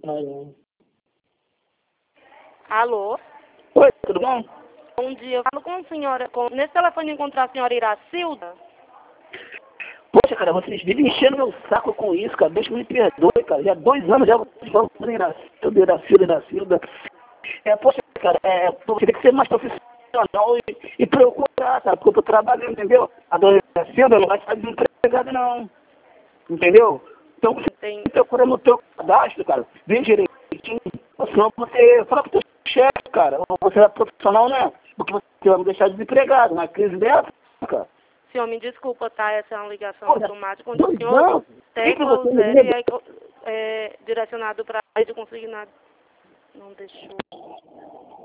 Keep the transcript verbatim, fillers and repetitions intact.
pariu. Alô? Oi, tudo bom? Bom dia, eu falo com a senhora, com... nesse telefone encontrar a senhora Iracilda? Poxa, cara, vocês vivem enchendo meu saco com isso, cara. Deus me perdoe, cara. Já há dois anos já vocês falam Iracilda, Iracilda, Iracilda. É, poxa, cara, é, você tem que ser mais profissional e, e procurar, cara, porque eu tô trabalhando, entendeu? A dona Iracilda não vai estar desempregada, não. Entendeu? Então você Tem... procura no teu cadastro, cara, vem direitinho, senão você fala pro teu chefe, cara, ou você é profissional, né? Porque você vai me deixar desempregado na crise dessa, cara. Senhor, me desculpa, tá? Essa é uma ligação Pô, automática, onde o dois senhor anos? Que que tecla o você me zero e liga? é, é direcionado para a rede consignada. Não deixou.